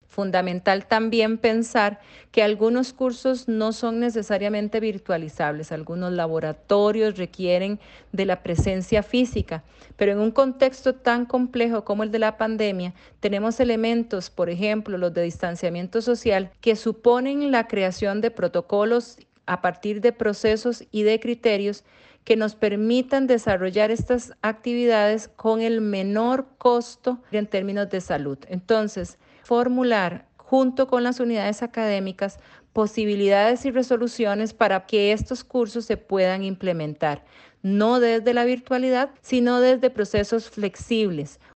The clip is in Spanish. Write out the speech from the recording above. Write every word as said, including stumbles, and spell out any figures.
Fundamental también pensar que algunos cursos no son necesariamente virtualizables, algunos laboratorios requieren de la presencia física, pero en un contexto tan complejo como el de la pandemia, tenemos elementos, por ejemplo, los de distanciamiento social, que suponen la creación de protocolos a partir de procesos y de criterios que nos permitan desarrollar estas actividades con el menor costo en términos de salud. Entonces, formular junto con las unidades académicas posibilidades y resoluciones para que estos cursos se puedan implementar, no desde la virtualidad, sino desde procesos flexibles,